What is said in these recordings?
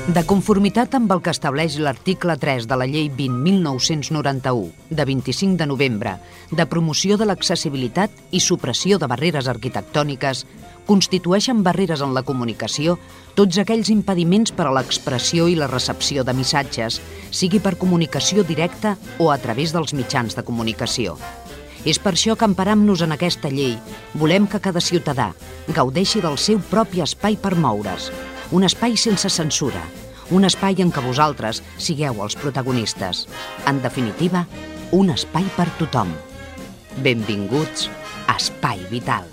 De conformitat amb el que estableix l'article 3 de la Llei 20.1991, de 25 de novembre, de promoció de l'accessibilitat i supressió de barreres arquitectòniques, constitueixen barreres en la comunicació tots aquells impediments per a l'expressió i la recepció de missatges, sigui per comunicació directa o a través dels mitjans de comunicació. És per això que, emparant-nos en aquesta llei, volem que cada ciutadà gaudeixi del seu propi espai per moure's, un espai sense censura, un espai en què vosaltres sigueu els protagonistes. En definitiva, un espai per tothom. Benvinguts a Espai Vital.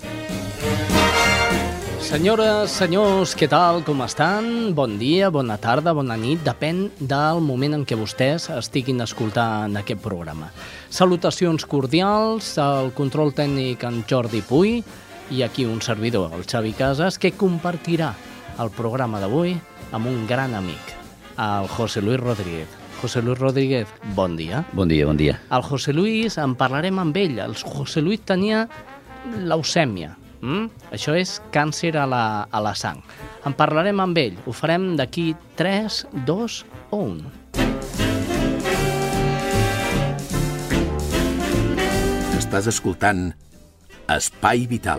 Senyores, senyors, què tal, com estan? Bon dia, bona tarda, bona nit, depèn del moment en què vostès estiguin escoltant aquest programa. Salutacions cordials, al control tècnic en Jordi Puy i aquí un servidor, el Xavi Casas, que compartirà el programa d'avui amb un gran amic, el José Luis Rodríguez. José Luis Rodríguez, bon dia. Bon dia, bon dia. El José Luis, en parlarem amb ell. El José Luis tenia leucèmia. Això és càncer a la sang. En parlarem amb ell. Ho farem d'aquí 3, 2 o 1. Estàs escoltant Espai Vital.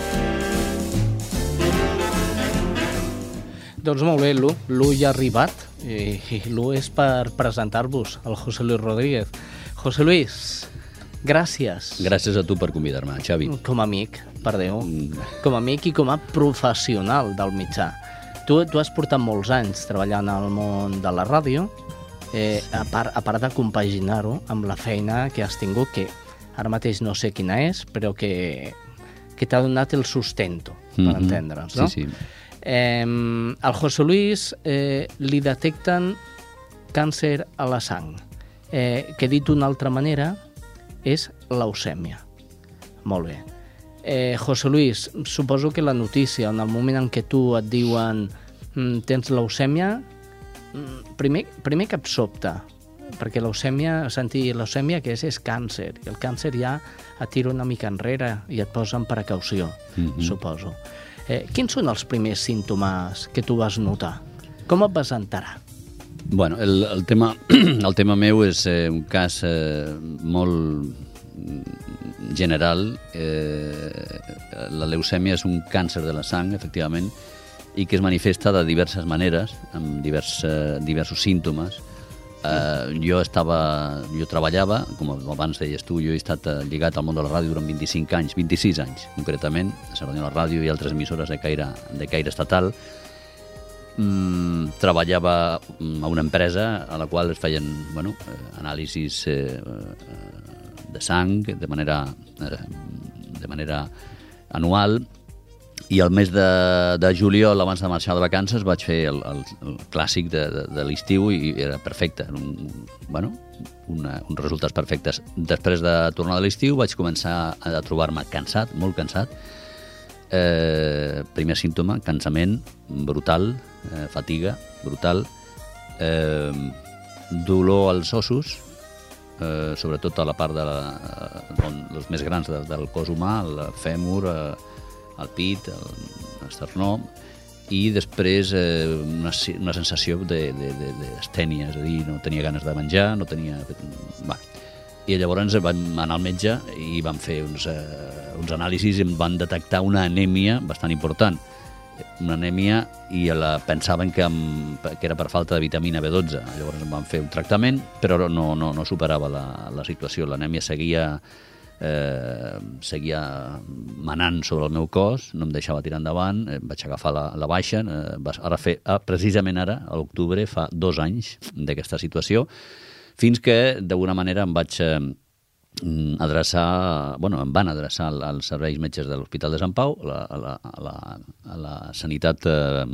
Doncs molt bé, Lu ja ha arribat i Lu és per presentar-vos el José Luis Rodríguez. José Luis, gràcies. Gràcies a tu per convidar-me, Xavi. Com a amic, per Déu. Com a amic i com a professional del mitjà. Tu has portat molts anys treballant al món de la ràdio, a part de compaginar-ho amb la feina que has tingut, que ara mateix no sé quina és, però que t'ha donat el sustento, per entendre'ns, no? Sí. Al José Luis li detecten càncer a la sang, que dit d'una altra manera és leucèmia. Molt bé. José Luis, suposo que la notícia, en el moment en què tu et diuen tens leucèmia, primer que et sobta, perquè sentir leucèmia que és càncer, i el càncer ja et tira una mica enrere i et posa en precaució, suposo. Quins són els primers símptomes que tu vas notar? Com et vas enterar? Bueno, el tema meu és un cas molt general. La leucèmia és un càncer de la sang, efectivament, i que es manifesta de diverses maneres, amb diversos símptomes. Jo treballava, com abans deies tu, jo he estat lligat al món de la ràdio durant 26 anys, concretament, a Cerdanyola Ràdio i altres emissores de caire estatal. Treballava a una empresa a la qual es feien anàlisis de sang de manera anual. I al mes de juliol, abans de marxar de vacances, vaig fer el clàssic de l'estiu i era perfecte. Uns resultats perfectes. Després de tornar de l'estiu vaig començar a trobar-me cansat, molt cansat. Primer símptoma, cansament brutal, fatiga brutal, dolor als ossos, sobretot a la part dels més grans del cos humà, el fèmur, el pit, l'esternó, i després una sensació d'astènia, és a dir, no tenia ganes de menjar, no tenia... I llavors vam anar al metge i vam fer uns anàlisis i em van detectar una anèmia bastant important. Una anèmia i pensaven que era per falta de vitamina B12. Llavors em van fer un tractament, però no superava la situació. L'anèmia seguia manant sobre el meu cos, no em deixava tirar endavant, vaig agafar la baixa, precisament ara, a l'octubre, fa 2 anys d'aquesta situació, fins que d'alguna manera em vaig em van adreçar als serveis metges de l'Hospital de Sant Pau, a la sanitat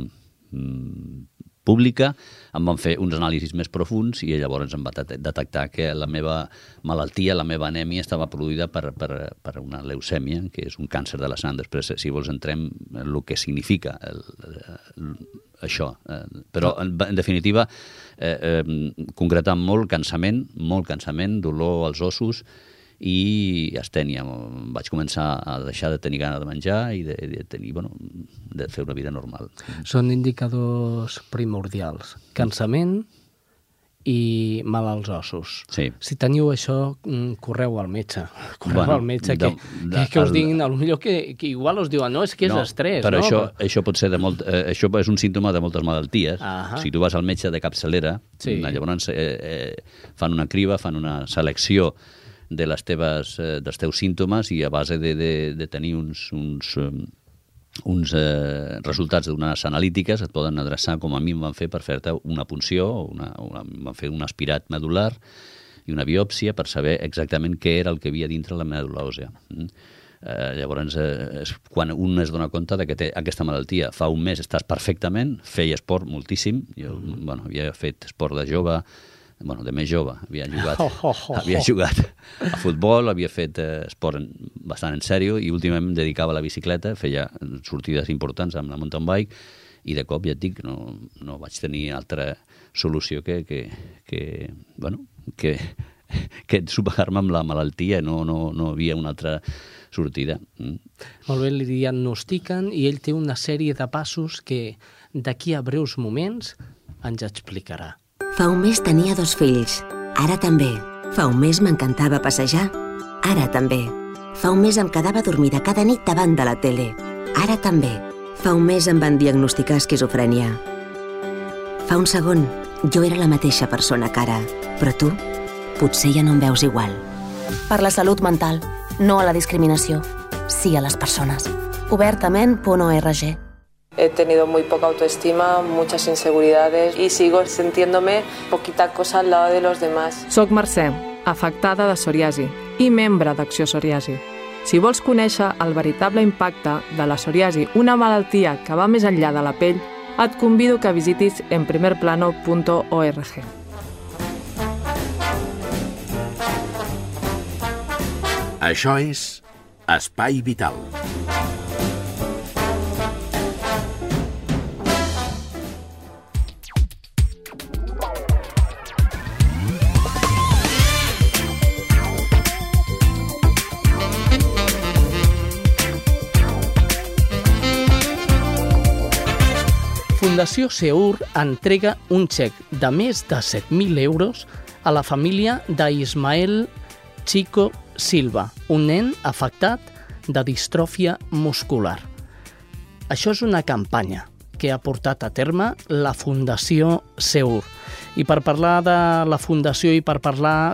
pública, em van fer uns anàlisis més profunds i llavors em va detectar que la meva malaltia, la meva anèmia, estava produïda per una leucèmia, que és un càncer de la sang. Després, si vols, entrem en el que significa això. Però, en definitiva, concretant molt cansament, dolor als ossos i astènia. Vaig començar a deixar de tenir gana de menjar i de tenir, de fer una vida normal. Són indicadors primordials. Cansament i mal als ossos. Sí. Si teniu això, correu al metge. Al metge, que us diguin, potser que igual us diuen, no, és que és estrès. Però això pot ser això és un símptoma de moltes malalties. Si tu vas al metge de capçalera, llavors fan una criba, fan una selecció dels teus símptomes i a base de tenir uns resultats d'unes analítiques et poden adreçar, com a mi em van fer, per fer-te una punció, van fer un aspirat medular i una biòpsia per saber exactament què era el que havia dintre la medul·la òssea. Llavors, quan un es dona compte que té aquesta malaltia. Fa un mes estàs perfectament, feia esport moltíssim, jo havia fet esport de jove, de més jove, havia jugat a futbol, havia fet esport bastant en sèrio i últimament em dedicava a la bicicleta, feia sortides importants amb la mountain bike i de cop, ja et dic, no vaig tenir altra solució que superar-me amb la malaltia, no havia una altra sortida. Molt bé, li diagnostiquen i ell té una sèrie de passos que d'aquí a breus moments ens explicarà. Fa un mes tenia 2 fills, ara també. Fa un mes m'encantava passejar, ara també. Fa un mes em quedava dormida cada nit davant de la tele, ara també. Fa un mes em van diagnosticar esquizofrènia. Fa un segon, jo era la mateixa persona que ara, però tu potser ja no em veus igual. Per la salut mental, no a la discriminació, sí a les persones. Obertament.org. He tenido muy poca autoestima, muchas inseguridades y sigo sintiéndome poquita cosa al lado de los demás. Soc Mercè, afectada de psoriasi i membre d'Acció Psoriasi. Si vols conèixer el veritable impacte de la psoriasi, una malaltia que va més enllà de la pell, et convido que visitis enprimerplano.org. Això és Espai Vital. Fundació Seur entrega un xec de més de 7.000 euros a la família d'Ismael Chico Silva, un nen afectat de distròfia muscular. Això és una campanya que ha portat a terme la Fundació Seur. I per parlar de la Fundació i per parlar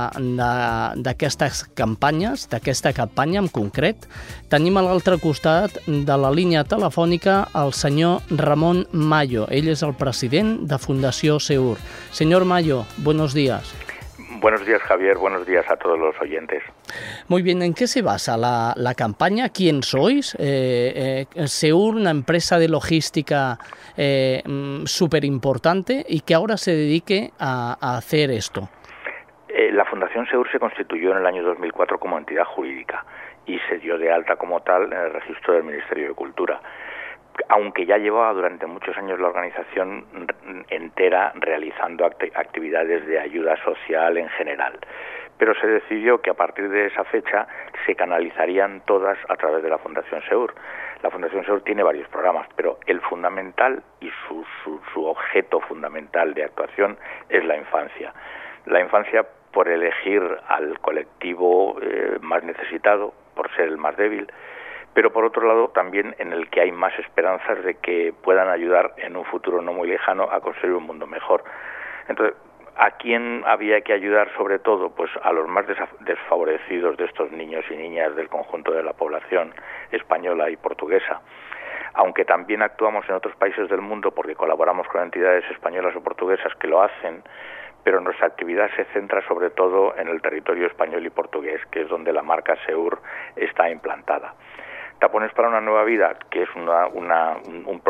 d'aquestes campanyes, d'aquesta campanya en concret, tenim a l'altre costat de la línia telefònica el senyor Ramon Mayo. Ell és el president de Fundació Seur. Señor Mayo, buenos días. Buenos días, Javier. Buenos días a todos los oyentes. Muy bien, ¿en qué se basa la campaña? ¿Quién sois? Seur, una empresa de logística súper importante y que ahora se dedique a hacer esto. La Fundación Seur se constituyó en el año 2004 como entidad jurídica y se dio de alta como tal en el registro del Ministerio de Cultura. Aunque ya llevaba durante muchos años la organización entera realizando actividades de ayuda social en general. Pero se decidió que a partir de esa fecha se canalizarían todas a través de la Fundación Seur. La Fundación Seur tiene varios programas, pero el fundamental y su objeto fundamental de actuación es la infancia. La infancia por elegir al colectivo más necesitado, por ser el más débil, pero por otro lado también en el que hay más esperanzas de que puedan ayudar en un futuro no muy lejano a construir un mundo mejor. Entonces, ¿a quién había que ayudar sobre todo? Pues a los más desfavorecidos de estos niños y niñas del conjunto de la población española y portuguesa. Aunque también actuamos en otros países del mundo porque colaboramos con entidades españolas o portuguesas que lo hacen, pero nuestra actividad se centra sobre todo en el territorio español y portugués, que es donde la marca Seur está implantada. Tapones para una nueva vida, que es un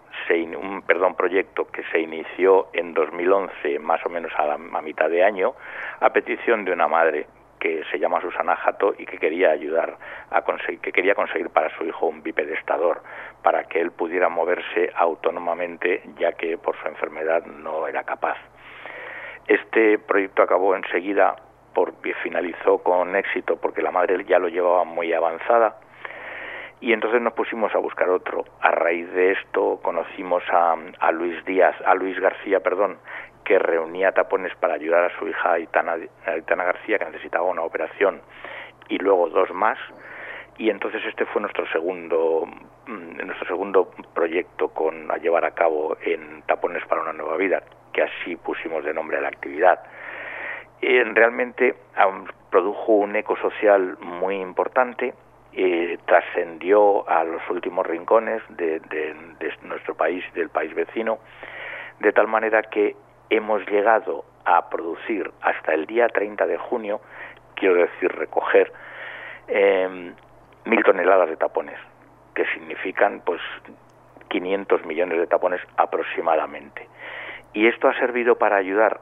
proyecto que se inició en 2011, más o menos a mitad de año, a petición de una madre que se llama Susana Jato y que quería quería conseguir para su hijo un bipedestador para que él pudiera moverse autónomamente, ya que por su enfermedad no era capaz. Este proyecto acabó enseguida porque finalizó con éxito porque la madre ya lo llevaba muy avanzada. Y entonces nos pusimos a buscar otro. A raíz de esto conocimos a Luis García, que reunía tapones para ayudar a su hija Aitana García, que necesitaba una operación, y luego 2 más. Y entonces este fue nuestro segundo proyecto a llevar a cabo en Tapones para una Nueva Vida, que así pusimos de nombre a la actividad. Realmente produjo un eco social muy importante. Trascendió a los últimos rincones de nuestro país, del país vecino, de tal manera que hemos llegado a producir hasta el día 30 de junio, quiero decir recoger 1.000 toneladas de tapones, que significan pues 500 millones de tapones aproximadamente. Y esto ha servido para ayudar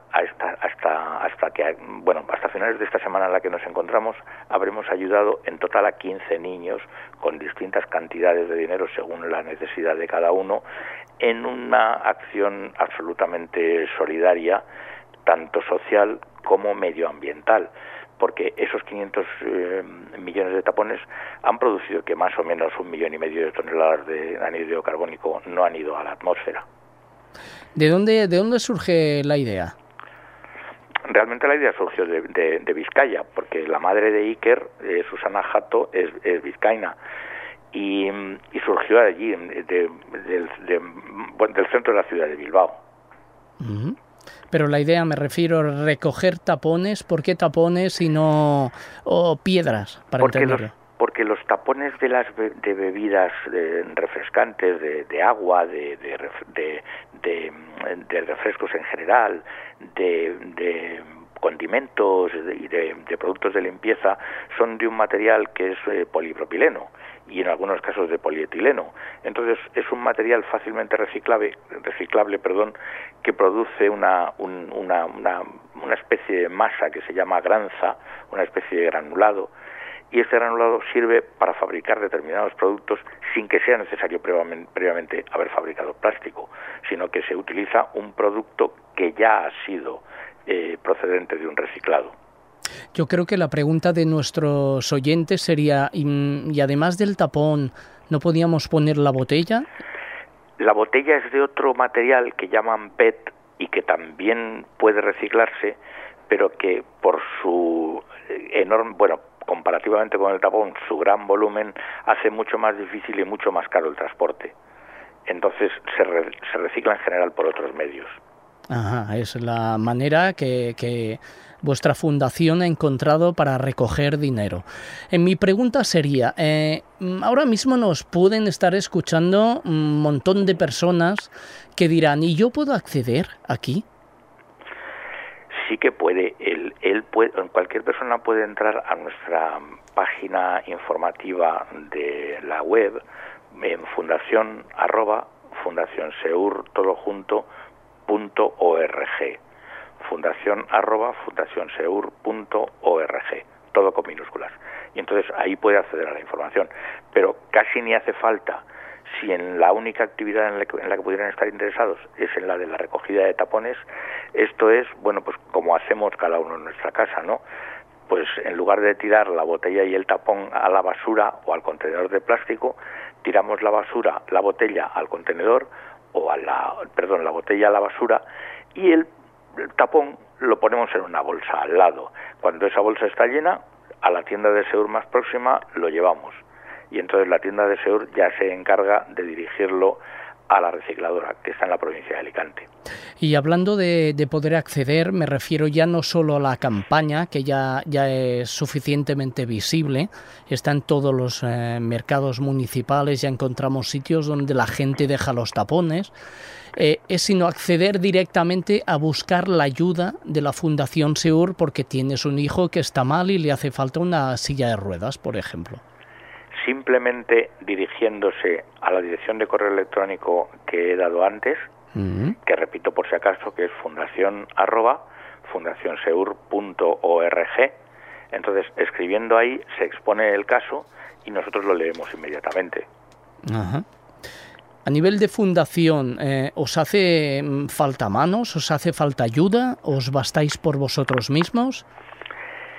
hasta finales de esta semana en la que nos encontramos, habremos ayudado en total a 15 niños con distintas cantidades de dinero según la necesidad de cada uno, en una acción absolutamente solidaria, tanto social como medioambiental, porque esos 500 millones de tapones han producido que más o menos 1,5 millones de toneladas de anhídrido carbónico no han ido a la atmósfera. ¿De dónde surge la idea? Realmente la idea surgió de Vizcaya, porque la madre de Iker, Susana Jato, es vizcaína, y surgió allí, del centro de la ciudad de Bilbao. Uh-huh. Pero la idea, me refiero a recoger tapones. ¿Por qué tapones y no piedras? Porque los tapones de bebidas refrescantes, de agua, de refrescos en general, de condimentos y de productos de limpieza, son de un material que es polipropileno y en algunos casos de polietileno. Entonces es un material fácilmente reciclable, que produce una especie de masa que se llama granza, una especie de granulado, y este granulado sirve para fabricar determinados productos sin que sea necesario previamente haber fabricado plástico, sino que se utiliza un producto que ya ha sido procedente de un reciclado. Yo creo que la pregunta de nuestros oyentes sería, y además del tapón, ¿no podíamos poner la botella? La botella es de otro material que llaman PET y que también puede reciclarse, pero que por su comparativamente con el tapón, su gran volumen hace mucho más difícil y mucho más caro el transporte. Entonces se recicla en general por otros medios. Ajá, es la manera que vuestra fundación ha encontrado para recoger dinero. Mi pregunta sería, ahora mismo nos pueden estar escuchando un montón de personas que dirán, ¿y yo puedo acceder aquí? Sí que puede. Cualquier persona puede entrar a nuestra página informativa de la web en fundacionseur.org, fundacionseur.org, todo con minúsculas. Y entonces ahí puede acceder a la información. Pero casi ni hace falta, si en la única actividad en la que pudieran estar interesados es en la de la recogida de tapones. Esto es, pues como hacemos cada uno en nuestra casa, ¿no? Pues en lugar de tirar la botella y el tapón a la basura o al contenedor de plástico, tiramos la botella al contenedor la botella a la basura y el tapón lo ponemos en una bolsa al lado. Cuando esa bolsa está llena, a la tienda de Seur más próxima lo llevamos. Y entonces la tienda de Seur ya se encarga de dirigirlo a la recicladora, que está en la provincia de Alicante. Y hablando de poder acceder, me refiero ya no solo a la campaña, que ya es suficientemente visible, está en todos los mercados municipales, ya encontramos sitios donde la gente deja los tapones, sino acceder directamente a buscar la ayuda de la Fundación Seur porque tienes un hijo que está mal y le hace falta una silla de ruedas, por ejemplo. Simplemente dirigiéndose a la dirección de correo electrónico que he dado antes, que repito por si acaso, que es fundacionseur.org. Entonces, escribiendo ahí, se expone el caso y nosotros lo leemos inmediatamente. Ajá. A nivel de fundación, ¿os hace falta manos? ¿Os hace falta ayuda? ¿Os bastáis por vosotros mismos?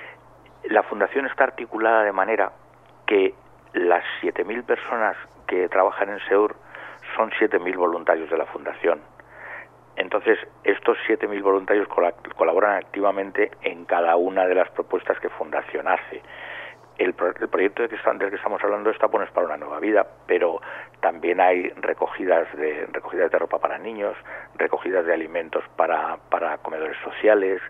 La fundación está articulada de manera que las 7.000 personas que trabajan en SEUR son 7.000 voluntarios de la fundación. Entonces, estos 7.000 voluntarios colaboran activamente en cada una de las propuestas que Fundación hace. El proyecto del que estamos hablando está Pones para una nueva vida, pero también hay recogidas de ropa para niños, recogidas de alimentos para comedores sociales,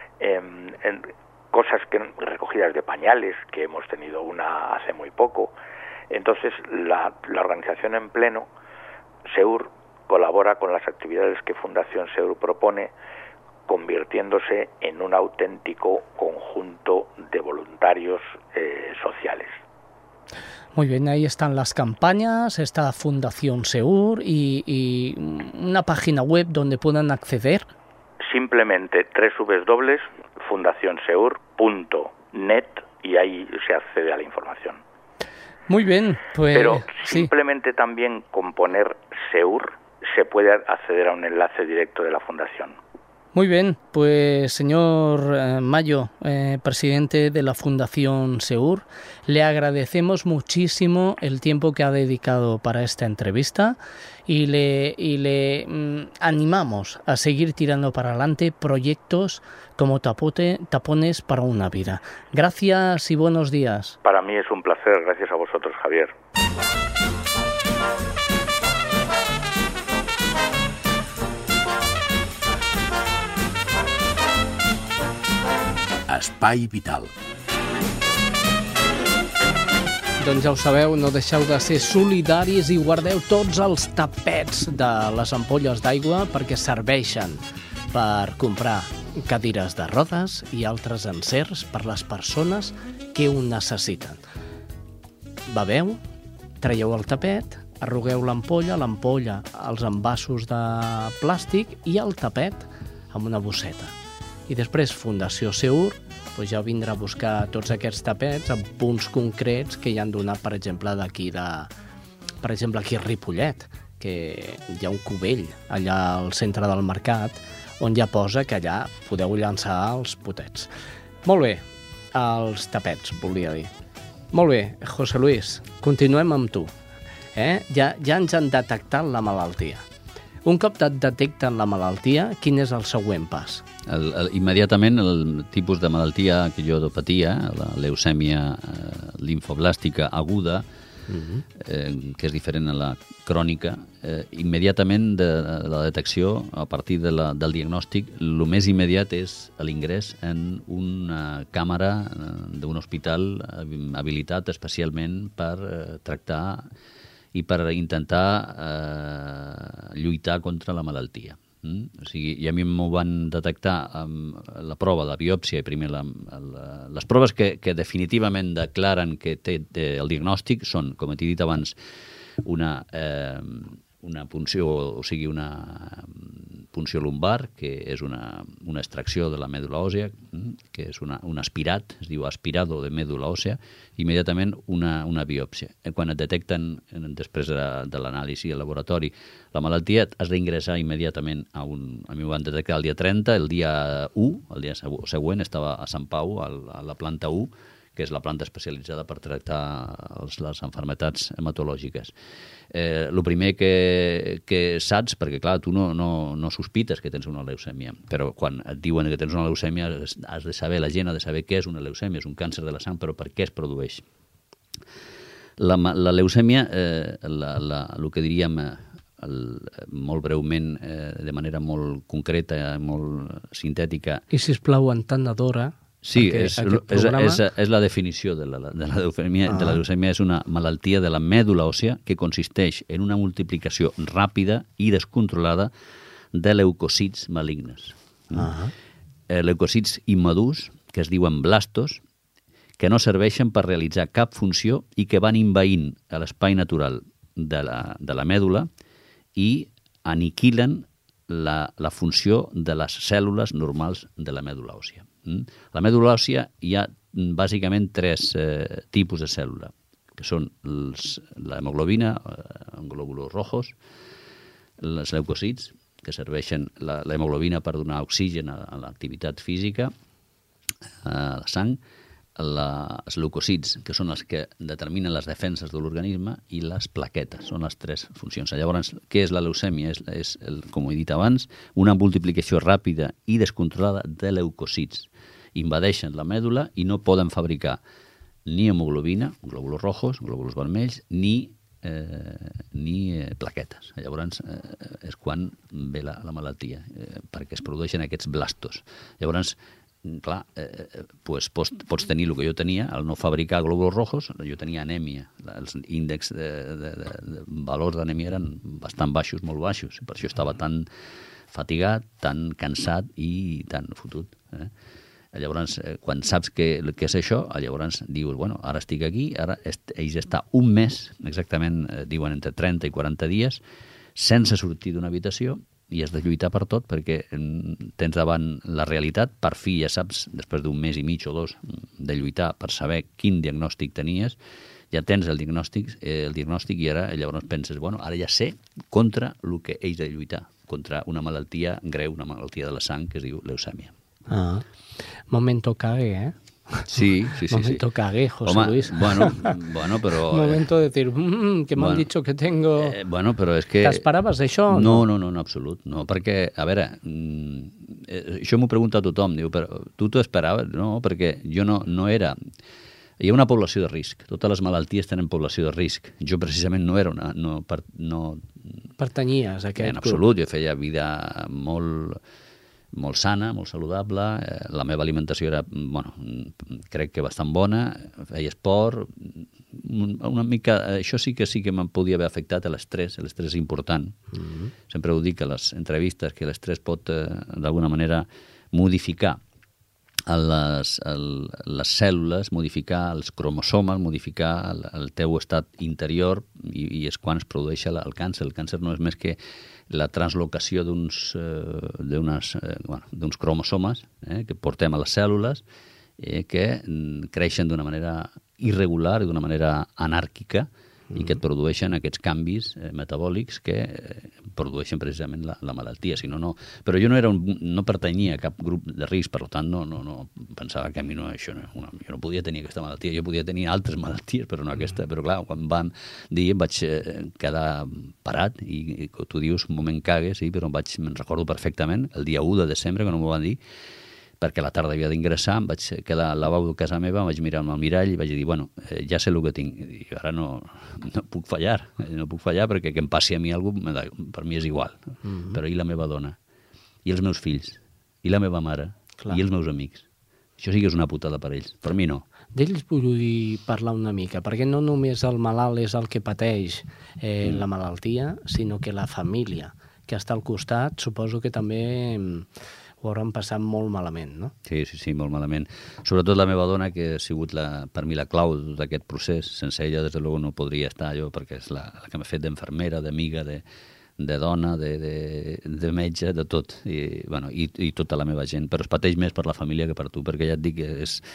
recogidas de pañales, que hemos tenido una hace muy poco. Entonces, la organización en pleno, SEUR, colabora con las actividades que Fundación SEUR propone, convirtiéndose en un auténtico conjunto de voluntarios sociales. Muy bien, ahí están las campañas, está Fundación SEUR y una página web donde puedan acceder. Simplemente www.fundacionseur.net y ahí se accede a la información. Muy bien, pues... Pero simplemente también con poner SEUR se puede acceder a un enlace directo de la Fundación. Muy bien, pues señor Mayo, presidente de la Fundación SEUR, le agradecemos muchísimo el tiempo que ha dedicado para esta entrevista y le animamos a seguir tirando para adelante proyectos como Tapones para una vida. Gracias y buenos días. Para mí es un placer, gracias a vosotros, Javier. Espai Vital. Doncs ja ho sabeu, no deixeu de ser solidaris i guardeu tots els tapets de les ampolles d'aigua perquè serveixen per comprar cadires de rodes i altres encerts per les persones que ho necessiten. Beveu, traieu el tapet, arrugueu l'ampolla, els envasos de plàstic i el tapet amb una bosseta. I després Fundació SEUR ja vindrà a buscar tots aquests tapets en punts concrets que hi han donat, per exemple, aquí a Ripollet, que hi ha un cubell allà al centre del mercat on ja posa que allà podeu llançar els potets. Molt bé, els tapets, volia dir. Molt bé, José Luis, continuem amb tu. Ja ens han detectat la malaltia. Un cop et detecten la malaltia, quin és el següent pas? Immediatament el tipus de malaltia que jo patia, la leucèmia limfoblàstica aguda, que és diferent a la crònica, immediatament de la detecció, a partir del diagnòstic, el més immediat és l'ingrés en una càmera d'un hospital habilitat especialment per tractar i per intentar lluitar contra la malaltia. O sigui, i a mi m'ho van detectar amb la prova de biòpsia i primer les proves que definitivament declaren que té el diagnòstic són, com t'he dit abans, una punció, o sigui, una punció lumbar, que és una extracció de la mèdula òssea, que és un aspirat, es diu aspirado de mèdula òssea, immediatament una biòpsia. Quan et detecten, després de l'anàlisi al laboratori, la malaltia, has d'ingressar immediatament a mi ho van detectar el dia 30, el dia 1, el dia següent, estava a Sant Pau, a la planta 1, que és la planta especialitzada per tractar les malalties hematològiques. El primer que saps, perquè clar, tu no sospites que tens una leucèmia, però quan et diuen que tens una leucèmia has de saber, la gent ha de saber què és una leucèmia, és un càncer de la sang, però per què es produeix. La leucèmia, el que diríem molt breument, de manera molt concreta, molt sintètica... I sisplau, entendedora... Sí, és la definició de la leucèmia. La leucèmia és una malaltia de la mèdula òssea que consisteix en una multiplicació ràpida i descontrolada de leucòcits malignes. Leucòcits immadurs, que es diuen blastos, que no serveixen per realitzar cap funció i que van envaint l'espai natural de la mèdula i aniquilen la funció de les cèl·lules normals de la mèdula òssea. La mèdula òssea hi ha bàsicament tres tipus de cèl·lula, que són l'hemoglobina, en glòbuls rojos, els leucòcits, que serveixen l'hemoglobina per donar oxigen a l'activitat física, a la sang, els leucòcits, que són els que determinen les defenses de l'organisme, i les plaquetes, són les tres funcions. Llavors, què és la leucèmia? És com he dit abans, una multiplicació ràpida i descontrolada de leucòcits. Invadeixen la mèdula i no poden fabricar ni hemoglobina, glòbuls rojos, glòbuls vermells, ni plaquetes. Llavors és quan ve la malaltia, perquè es produeixen aquests blastos. Llavors, clar, pots tenir el que jo tenia, al no fabricar glòbuls rojos, jo tenia anèmia. Els índexs de valors d'anèmia eren bastant baixos, molt baixos. Per això estava tan fatigat, tan cansat i tan fotut. Llavors, quan saps què és això, llavors dius, bueno, ara estic aquí, ara ells està un mes, exactament, diuen entre 30 i 40 dies, sense sortir d'una habitació, i has de lluitar per tot, perquè tens davant la realitat, per fi ja saps, després d'un mes i mig o dos de lluitar per saber quin diagnòstic tenies, ja tens el diagnòstic i ara llavors penses, bueno, ara ja sé contra el que ells de lluitar, contra una malaltia greu, una malaltia de la sang que es diu leucèmia. Momento cague, Sí. Momento cague, José Luis. Bueno, però... Momento de decir, que m'han dit que tengo... Bueno, però és que... T'esperaves això? No, en absolut. No, perquè, a veure, això m'ho pregunta tothom, diu, però tu t'ho esperaves? No, perquè jo no era... Hi ha una població de risc. Totes les malalties tenen població de risc. Jo precisament no era una... No pertanyies a aquest grup. En absolut, jo feia vida molt sana, molt saludable, la meva alimentació era, crec que bastant bona, feia esport, una mica, això sí que me'n podia haver afectat l'estrès és important. Sempre ho dic a les entrevistes, que l'estrès pot, d'alguna manera, modificar les cèl·lules, modificar els cromosomes, modificar el teu estat interior, i és quan es produeix el càncer. El càncer no és més que la translocació d'uns cromosomes que portem a les cèl·lules que creixen d'una manera irregular i d'una manera anàrquica i que et produeixen aquests canvis metabòlics que produeixen precisament la malaltia. Però jo no pertanyia a cap grup de risc, per tant no pensava que a mi jo no podia tenir aquesta malaltia, jo podia tenir altres malalties, però no aquesta. Però clar, quan vam dir em vaig quedar parat i tu dius, un moment cague, sí, però me'n recordo perfectament, el dia 1 de desembre, quan m'ho van dir, perquè a la tarda havia d'ingressar, em vaig quedar al lavabo de casa meva, em vaig mirar al mirall i vaig dir, bueno, ja sé el que tinc, i ara no puc fallar, perquè que em passi a mi alguna cosa, per mi és igual, però i la meva dona, i els meus fills, i la meva mare, i els meus amics. Això sí que és una putada per ells, per mi no. D'ells vull parlar una mica, perquè no només el malalt és el que pateix la malaltia, sinó que la família que està al costat, suposo que també ho hauran passat molt malament, no? Sí, molt malament. Sobretot la meva dona, que ha sigut per mi la clau d'aquest procés. Sense ella, des de luego, no podria estar jo, perquè és la que m'ha fet d'infermera, d'amiga, de dona, de metge, de tot. I tota la meva gent. Però es pateix més per la família que per tu, perquè ja et dic que és...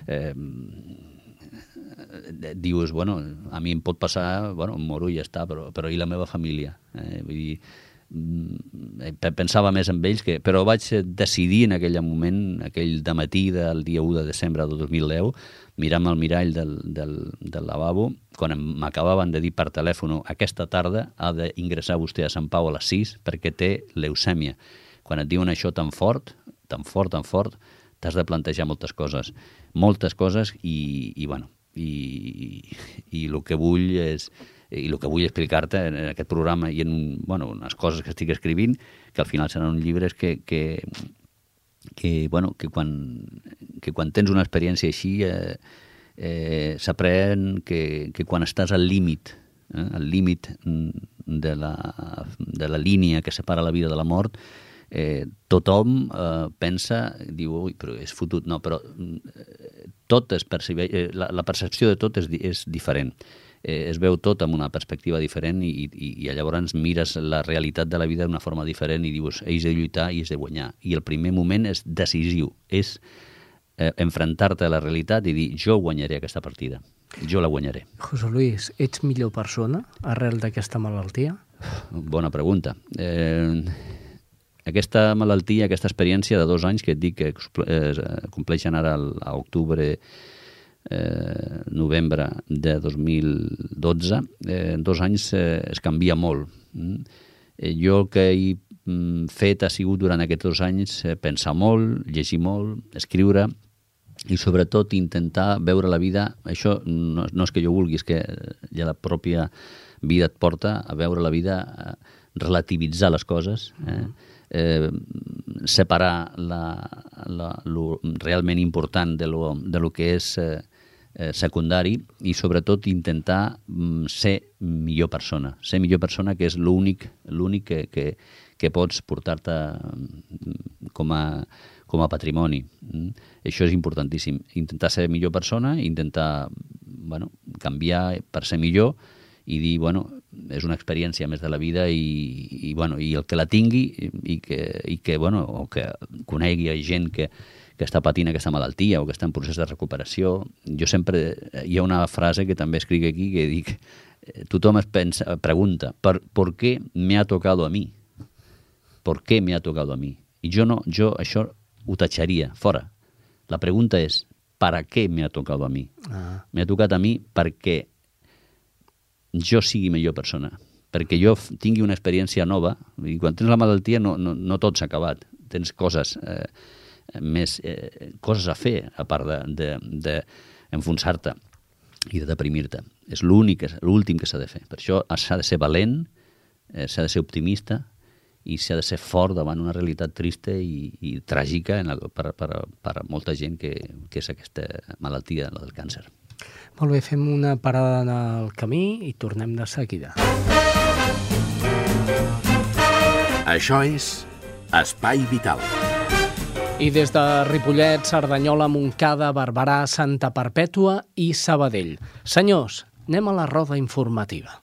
dius, a mi em pot passar, em moro i ja està, però i la meva família? Vull dir, pensava més en ells, però vaig decidir en aquell moment, aquell dematí del dia 1 de desembre de 2010, mirant al mirall del lavabo, quan m'acabaven de dir per telèfon, aquesta tarda ha d'ingressar vostè a Sant Pau a les 6 perquè té leucèmia. Quan et diuen això tan fort, t'has de plantejar moltes coses i el que vull és... I el que vull explicar-te en aquest programa i en unes coses que estic escrivint, que al final seran un llibre, és que quan tens una experiència així s'aprèn que quan estàs al límit de la línia que separa la vida de la mort, tothom pensa, diu, ui, però és fotut. No, però tot es percebeix, la percepció de tot és diferent. Es veu tot amb una perspectiva diferent i llavors mires la realitat de la vida d'una forma diferent i dius, ells de lluitar i ells de guanyar. I el primer moment és decisiu, és enfrontar-te a la realitat i dir, jo guanyaré aquesta partida, jo la guanyaré. José Luis, ets millor persona arrel d'aquesta malaltia? Bona pregunta. Aquesta malaltia, aquesta experiència de 2 anys que et dic que compleixen ara a octubre novembre de 2012, en 2 anys es canvia molt. Jo el que he fet ha sigut durant aquests 2 anys pensar molt, llegir molt, escriure i sobretot intentar veure la vida. Això no és que jo vulgui, és que ja la pròpia vida et porta a veure la vida, relativitzar les coses, separar lo realment important de lo que és secundari i sobretot intentar ser millor persona, que és l'únic que pots portar-te com a patrimoni. Això és importantíssim, intentar ser millor persona, intentar canviar per ser millor i dir, és una experiència més de la vida i el que la tingui o que conegui gent que està patint aquesta malaltia o que està en procés de recuperació. Jo sempre, hi ha una frase que també escric aquí que dic, tothom pregunta, ¿por qué me ha tocado a mí? ¿Por qué me ha tocado a mí? I jo això ho tatxaria fora. La pregunta és, ¿para qué me ha tocado a mí? Me ha tocat a mi perquè jo sigui millor persona, perquè jo tingui una experiència nova, i quan tens la malaltia no tot s'ha acabat, tens coses coses a fer, a part d'enfonsar-te i de deprimir-te. És l'últim que s'ha de fer. Per això s'ha de ser valent, s'ha de ser optimista i s'ha de ser fort davant una realitat trista i tràgica per molta gent que és aquesta malaltia, la del càncer. Molt bé, fem una parada en el camí i tornem de seguida. Això és Espai Vital. I des de Ripollet, Cerdanyola, Montcada, Barberà, Santa Perpètua i Sabadell. Senyors, anem a la roda informativa.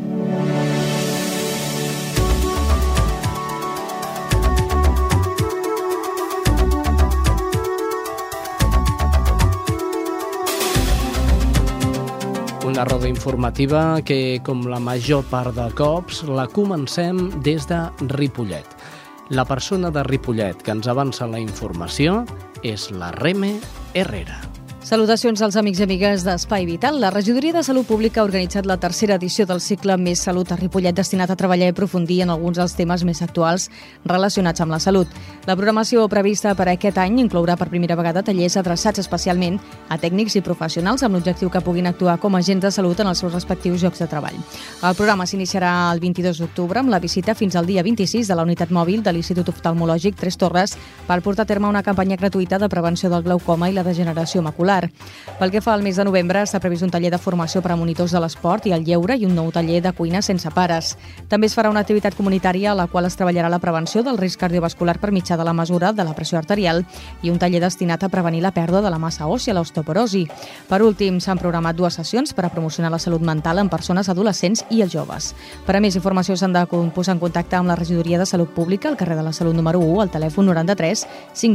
Una roda informativa que, com la major part de cops, la comencem des de Ripollet. La persona de Ripollet que ens avança la informació és la Reme Herrera. Salutacions als amics i amigues d'Espai Vital. La Regidoria de Salut Pública ha organitzat la tercera edició del cicle Més Salut a Ripollet, destinat a treballar i aprofundir en alguns dels temes més actuals relacionats amb la salut. La programació prevista per aquest any inclourà per primera vegada tallers adreçats especialment a tècnics i professionals amb l'objectiu que puguin actuar com a agents de salut en els seus respectius llocs de treball. El programa s'iniciarà el 22 d'octubre amb la visita fins al dia 26 de la unitat mòbil de l'Institut Oftalmològic Tres Torres per portar a terme una campanya gratuïta de prevenció del glaucoma i la degeneració macular. Pel que fa al mes de novembre, s'ha previst un taller de formació per a monitors de l'esport i el lleure i un nou taller de cuina sense pares. També es farà una activitat comunitària a la qual es treballarà la prevenció del risc cardiovascular per mitjà de la mesura de la pressió arterial i un taller destinat a prevenir la pèrdua de la massa òssia, l'osteoporosi. Per últim, s'han programat 2 sessions per a promocionar la salut mental en persones adolescents i els joves. Per a més informació s'han de posar en contacte amb la Regidoria de Salut Pública al carrer de la Salut número 1, al telèfon 93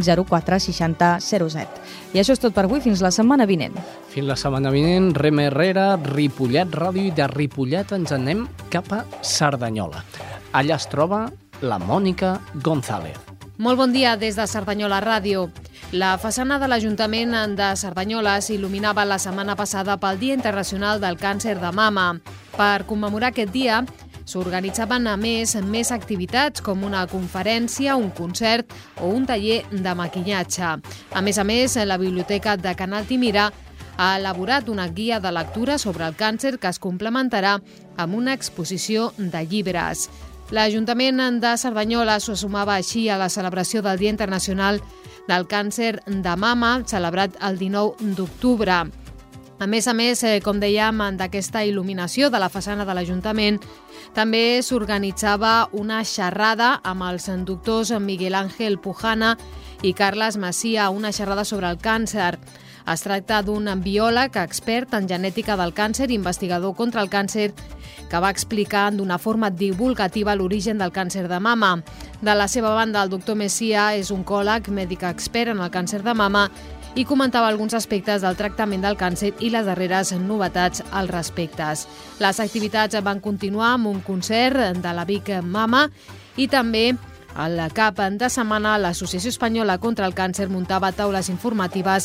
504 60 07. I això és tot per avui, fins la setmana vinent. Fins la setmana vinent, Reme Herrera, Ripollet Ràdio, i de Ripollet ens anem cap a Cerdanyola. Allà es troba la Mònica González. Molt bon dia des de Cerdanyola Ràdio. La façana de l'Ajuntament de Cerdanyola s'il·luminava la setmana passada pel Dia Internacional del Càncer de Mama. Per commemorar aquest dia, s'organitzaven a més activitats com una conferència, un concert o un taller de maquillatge. A més, la Biblioteca de Can Altimira ha elaborat una guia de lectura sobre el càncer que es complementarà amb una exposició de llibres. L'Ajuntament de Cerdanyola se sumava així a la celebració del Dia Internacional del Càncer de Mama, celebrat el 19 d'octubre. A més, com dèiem, d'aquesta il·luminació de la façana de l'Ajuntament, també s'organitzava una xerrada amb els doctors Miguel Ángel Pujana i Carles Macia, una xerrada sobre el càncer. Es tracta d'un biòleg expert en genètica del càncer i investigador contra el càncer que va explicar d'una forma divulgativa l'origen del càncer de mama. De la seva banda, el doctor Macia és oncòleg, mèdic expert en el càncer de mama i comentava alguns aspectes del tractament del càncer i les darreres novetats al respecte. Les activitats van continuar amb un concert de la Vic Mama i també al cap de setmana l'Associació Espanyola contra el Càncer muntava taules informatives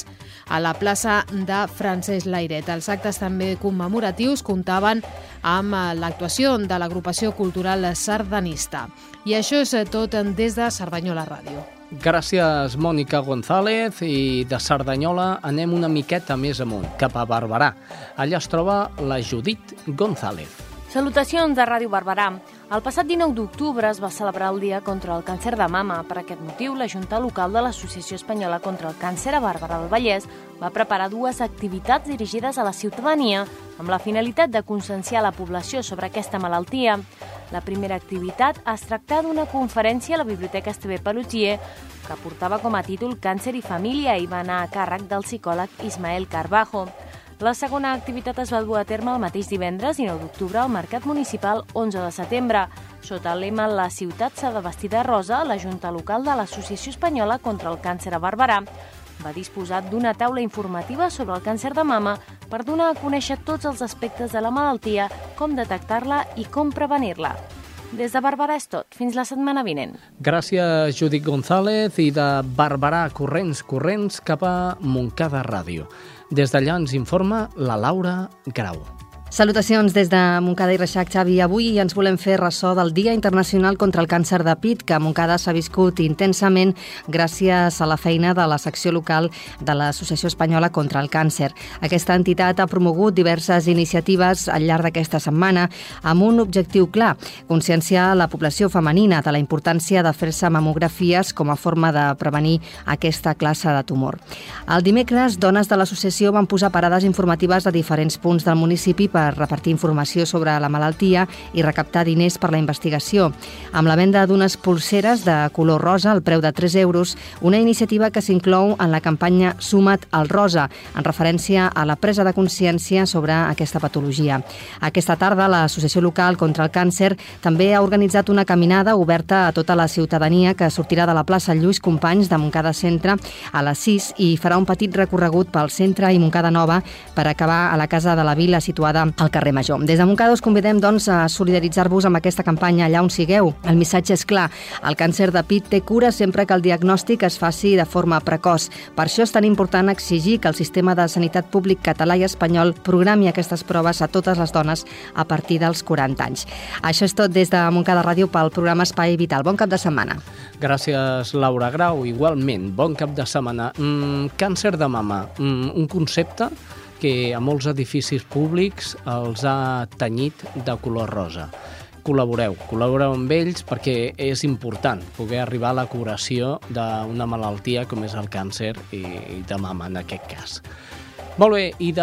a la plaça de Francesc Layret. Els actes també commemoratius comptaven amb l'actuació de l'agrupació cultural sardanista. I això és tot des de Cerdanyola Ràdio. Gràcies, Mònica González. I de Cerdanyola anem una miqueta més amunt, cap a Barberà. Allà es troba la Judit González. Salutacions de Ràdio Barberà. El passat 19 d'octubre es va celebrar el Dia contra el Càncer de Mama. Per aquest motiu, la Junta Local de l'Associació Espanyola contra el Càncer a Barberà del Vallès va preparar 2 activitats dirigides a la ciutadania amb la finalitat de conscienciar la població sobre aquesta malaltia. La primera activitat es tracta d'una conferència a la Biblioteca Esteve Pelugier que portava com a títol Càncer i família i va anar a càrrec del psicòleg Ismael Carbajo. La segona activitat es va dur a terme el mateix divendres, 19 d'octubre, al Mercat Municipal 11 de setembre. Sota el lema La ciutat s'ha de vestir de rosa, la Junta Local de l'Associació Espanyola contra el Càncer a Barberà va disposar d'una taula informativa sobre el càncer de mama per donar a conèixer tots els aspectes de la malaltia, com detectar-la i com prevenir-la. Des de Barberà és tot. Fins la setmana vinent. Gràcies, Judit González. I de Barberà, corrents cap a Montcada Ràdio. Des d'allà ens informa la Laura Grau. Salutacions des de Montcada i Reixac, Xavi. Avui ens volem fer ressò del Dia Internacional contra el Càncer de Pit, que a Montcada s'ha viscut intensament gràcies a la feina de la secció local de l'Associació Espanyola contra el Càncer. Aquesta entitat ha promogut diverses iniciatives al llarg d'aquesta setmana amb un objectiu clar: conscienciar la població femenina de la importància de fer-se mamografies com a forma de prevenir aquesta classe de tumor. El dimecres, dones de l'associació van posar parades informatives a diferents punts del municipi per repartir informació sobre la malaltia i recaptar diners per la investigació. Amb la venda d'unes pulseres de color rosa al preu de 3 euros, una iniciativa que s'inclou en la campanya Suma't al Rosa, en referència a la presa de consciència sobre aquesta patologia. Aquesta tarda, l'Associació Local contra el Càncer també ha organitzat una caminada oberta a tota la ciutadania que sortirà de la plaça Lluís Companys de Montcada Centre a les 6 i farà un petit recorregut pel centre i Montcada Nova per acabar a la Casa de la Vila situada al carrer Major. Des de Montcada us convidem, doncs, a solidaritzar-vos amb aquesta campanya allà on sigueu. El missatge és clar: el càncer de pit té cura sempre que el diagnòstic es faci de forma precoç. Per això és tan important exigir que el sistema de sanitat públic català i espanyol programi aquestes proves a totes les dones a partir dels 40 anys. Això és tot des de Montcada Ràdio pel programa Espai Vital. Bon cap de setmana. Gràcies, Laura Grau. Igualment, bon cap de setmana. Càncer de mama, un concepte que a molts edificis públics els ha tenyit de color rosa. Col·laboreu amb ells perquè és important poder arribar a la curació d'una malaltia com és el càncer i de mama en aquest cas. Molt bé, i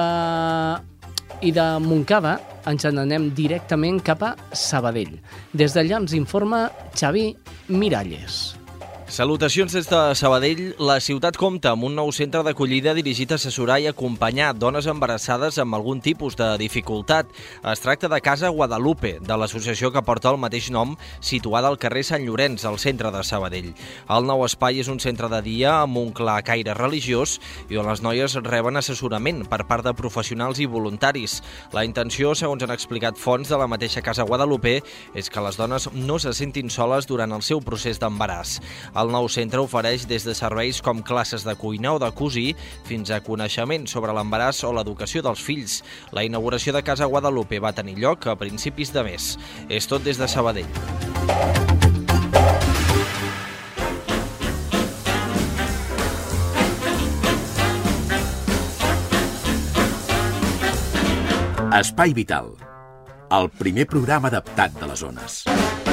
de Montcada ens n'anem directament cap a Sabadell. Des d'allà ens informa Xavi Miralles. Salutacions des de Sabadell. La ciutat compta amb un nou centre d'acollida dirigit a assessorar i acompanyar dones embarassades amb algun tipus de dificultat. Es tracta de Casa Guadalupe, de l'associació que porta el mateix nom, situada al carrer Sant Llorenç, al centre de Sabadell. El nou espai és un centre de dia amb un clar caire religiós i on les noies reben assessorament per part de professionals i voluntaris. La intenció, segons han explicat fonts de la mateixa Casa Guadalupe, és que les dones no se sentin soles durant el seu procés d'embaràs. El nou centre ofereix des de serveis com classes de cuinar o de cosir fins a coneixement sobre l'embaràs o l'educació dels fills. La inauguració de Casa Guadalupe va tenir lloc a principis de mes. És tot des de Sabadell. Espai Vital, el primer programa adaptat de les ones.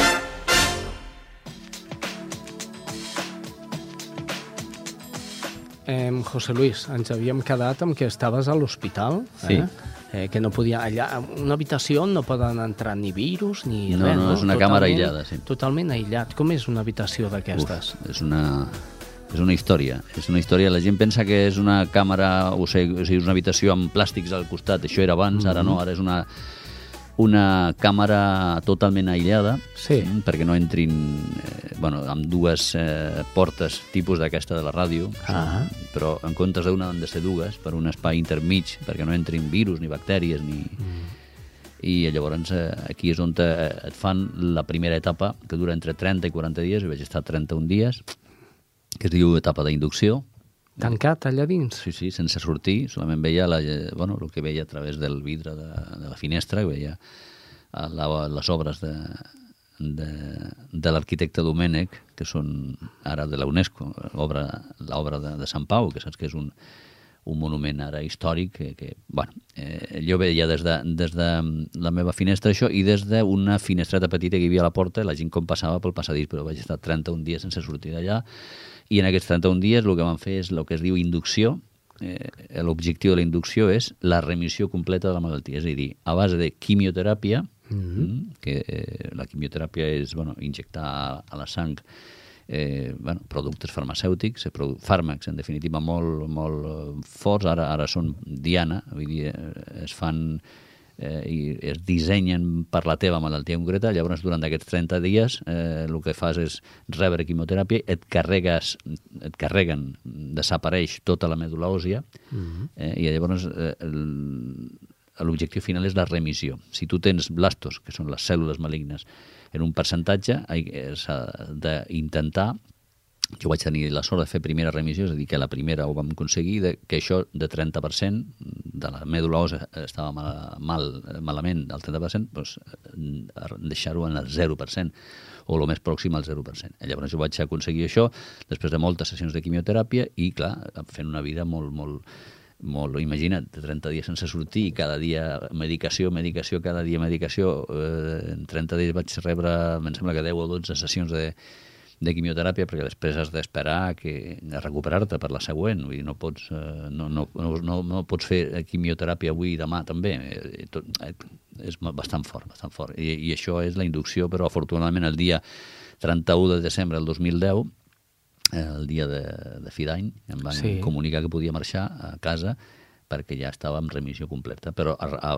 José Luis, ens havíem quedat amb que estaves a l'hospital, Sí. Que no podia... Allà, en una habitació no poden entrar ni virus ni res, No, és una càmera aïllada, sí. Totalment aïllat. Com és una habitació d'aquestes? És una història. És una història. La gent pensa que és una càmera, o sigui, és una habitació amb plàstics al costat. Això era abans, ara no. Ara és una càmera totalment aïllada, sí, perquè no entrin amb dues portes tipus d'aquesta de la ràdio, però en comptes d'una han de ser dues per un espai intermig, perquè no entrin virus ni bactèries i llavors aquí és on et fan la primera etapa, que dura entre 30 i 40 dies, jo vaig estar 31 dies, que es diu etapa d'inducció, Tancat allà dins? Sí, sense sortir, solament veia el que veia a través del vidre de la finestra, veia les obres de l'arquitecte Domènech, que són ara de la UNESCO, l'obra de Sant Pau, que saps que és un monument ara històric que jo veia des de la meva finestra això, i des d'una finestreta petita que hi havia a la porta, la gent com passava pel passadís, però vaig estar 31 dies sense sortir d'allà, i en aquests 31 dies el que vam fer és el que es diu inducció. L'objectiu de la inducció és la remissió completa de la malaltia, és a dir, a base de quimioteràpia, que la quimioteràpia és injectar a la sang productes farmacèutics, fàrmacs en definitiva molt forts, ara són diana, vull dir, es fan i es dissenyen per la teva malaltia concreta. Llavors durant aquests 30 dies el que fas és rebre quimioteràpia, et carreguen, desapareix tota la medul·la òssia, i llavors l'objectiu final és la remissió. Si tu tens blastos, que són les cèl·lules malignes, en un percentatge s'ha d'intentar. Jo vaig tenir la sort de fer primera remissió, és a dir, que la primera ho vam aconseguir, que això de 30% de la medul·la òssia estava malament, el 30%, doncs deixar-ho en el 0%, o el més pròxim al 0%. Llavors jo vaig aconseguir això després de moltes sessions de quimioteràpia i, clar, fent una vida molt, imagina't, 30 dies sense sortir, cada dia medicació, cada dia medicació. En 30 dies vaig rebre, em sembla que 10 o 12 sessions de quimioteràpia, perquè després has d'esperar a recuperar-te per la següent. Vull dir, no pots fer quimioteràpia avui i demà també. És bastant fort. I això és la inducció, però afortunadament el dia 31 de desembre del 2010, el dia de fi d'any, em van comunicar que podia marxar a casa perquè ja estava en remissió completa. Però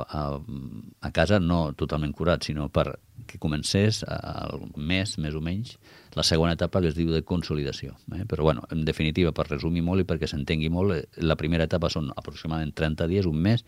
a casa no totalment curat, sinó perquè comencés al mes, més o menys, la segona etapa que es diu de consolidació. Però, en definitiva, per resumir molt i perquè s'entengui molt, la primera etapa són aproximadament 30 dies, un mes,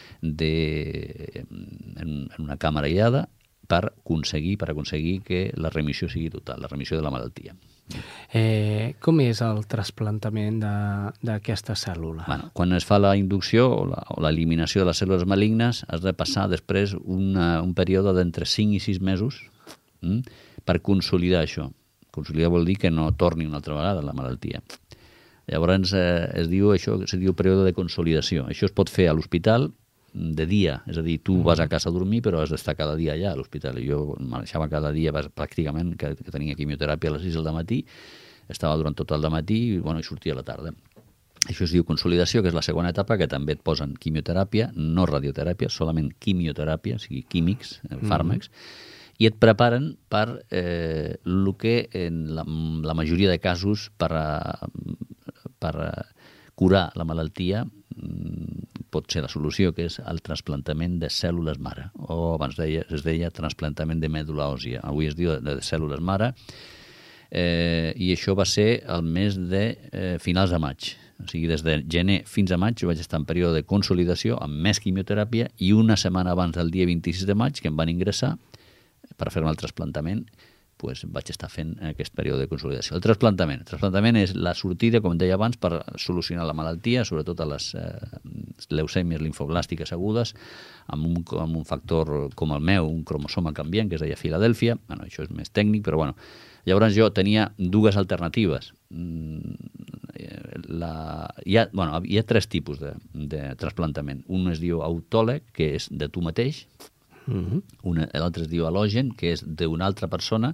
en una càmera aïllada, per aconseguir que la remissió sigui total, la remissió de la malaltia. Com és el trasplantament d'aquesta cèl·lula? Quan es fa la inducció o l'eliminació de les cèl·lules malignes, has de passar després un període d'entre 5 i 6 mesos per consolidar això. Consolidar vol dir que no torni una altra vegada la malaltia. Llavors es diu període de consolidació. Això es pot fer a l'hospital de dia, és a dir, tu vas a casa a dormir però has d'estar cada dia allà a l'hospital. Jo marxava cada dia pràcticament, que tenia quimioteràpia a les 6 del matí, estava durant tot el matí i sortia a la tarda. Això es diu consolidació, que és la segona etapa, que també et posen quimioteràpia, no radioteràpia, solament quimioteràpia, o sigui, químics, fàrmacs, i et preparen per el que en la majoria de casos per curar la malaltia pot ser la solució, que és el trasplantament de cèl·lules mare, o abans es deia trasplantament de medul·la òssia. Avui es diu de cèl·lules mare, i això va ser el mes de finals de maig. O sigui, des de gener fins a maig jo vaig estar en període de consolidació amb més quimioteràpia, i una setmana abans del dia 26 de maig, que em van ingressar per fer-me el trasplantament, vaig estar fent aquest període de consolidació. El trasplantament és la sortida, com deia abans, per solucionar la malaltia, sobretot a les leucèmies linfoblàstiques agudes, amb un factor com el meu, un cromosoma canviant, que es deia Filadèlfia. Això és més tècnic, però llavors jo tenia dues alternatives. Hi ha 3 tipus de trasplantament. Un es diu autòleg, que és de tu mateix. L'altre es diu al·lògen, que és d'una altra persona,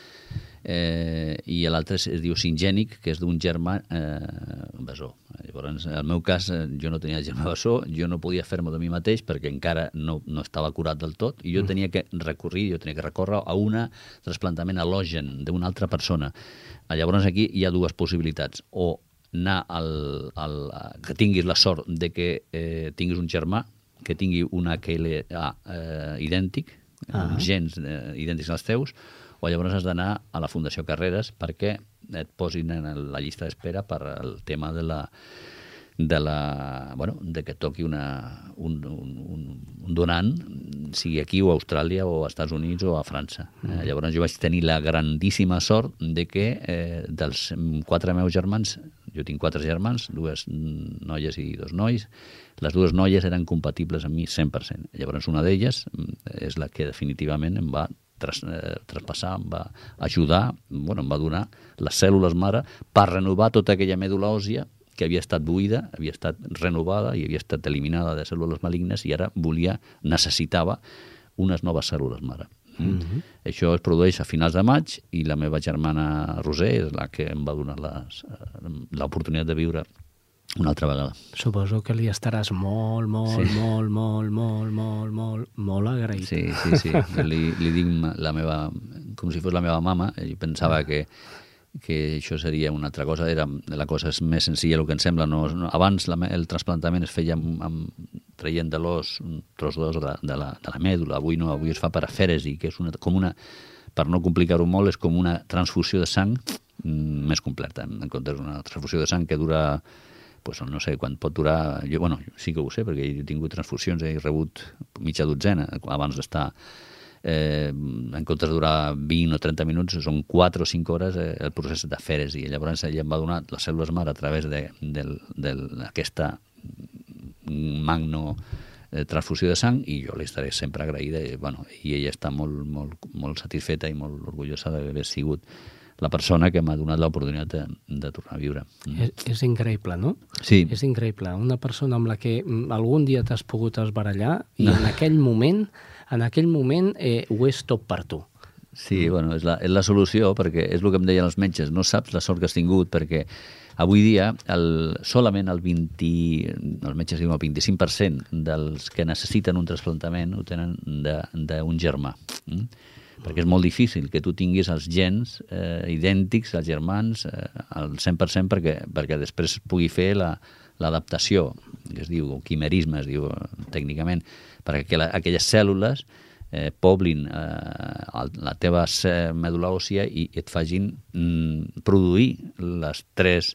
i l'altre es diu singènic, que és d'un germà bessó. Llavors, en el meu cas, jo no tenia germà bessó, jo no podia fer-me de mi mateix perquè encara no estava curat del tot, i jo tenia que recórrer a un trasplantament al·lògen d'una altra persona. Llavors aquí hi ha dues possibilitats: o anar que tinguis la sort de que tinguis un germà que tingui un HLA idèntic, uns gens idèntics als teus, o llavors has d'anar a la Fundació Carreras perquè et posin en la llista d'espera per el tema de que toqui un donant, sigui aquí o a Austràlia o als Estats Units o a França. Llavors jo vaig tenir la grandíssima sort de que dels 4 meus germans Jo tinc 4 germans, 2 noies i 2 nois. Les 2 noies eren compatibles amb mi 100%. Llavors una d'elles és la que definitivament em va traspassar, em va ajudar, em va donar les cèl·lules mare per renovar tota aquella mèdula òssia que havia estat buida, havia estat renovada i havia estat eliminada de cèl·lules malignes i ara necessitava unes noves cèl·lules mare. Això es produeix a finals de maig i la meva germana Roser és la que em va donar l'oportunitat de viure una altra vegada. Suposo que li estaràs molt agraït. Sí. Li dic com si fos la meva mama. Jo pensava que això seria una altra cosa. La cosa és més senzilla del que ens sembla. Abans el trasplantament es feia traient de l'os un tros d'os de la mèdula. Avui no, avui es fa per afèresi, que és per no complicar-ho molt, és com una transfusió de sang més completa. En comptes d'una transfusió de sang que dura... no sé quan pot durar... Jo sí que ho sé, perquè he tingut transfusions, he rebut mitja dotzena abans d'estar... en comptes de durar 20 o 30 minuts, són 4 o 5 hores el procés d'afèresi. Llavors ella em va donar les cèl·lules mare a través d'aquesta magno transfusió de sang i jo li estaré sempre agraïda i ella està molt satisfeta i molt orgullosa d'haver sigut la persona que m'ha donat l'oportunitat de tornar a viure. És increïble, no? Sí. És increïble. Una persona amb la que algun dia t'has pogut esbarallar i en aquell moment ho és tot per tu. Sí, és la solució, perquè és el que em deien els metges. No saps la sort que has tingut, perquè avui dia solament el 25% dels que necessiten un trasplantament ho tenen d'un germà. Perquè és molt difícil que tu tinguis els gens idèntics, els germans, al 100% perquè després pugui fer l'adaptació, que es diu, o quimerisme, es diu tècnicament, perquè aquelles cèl·lules poblin la teva mèdula òssia i et facin produir les 3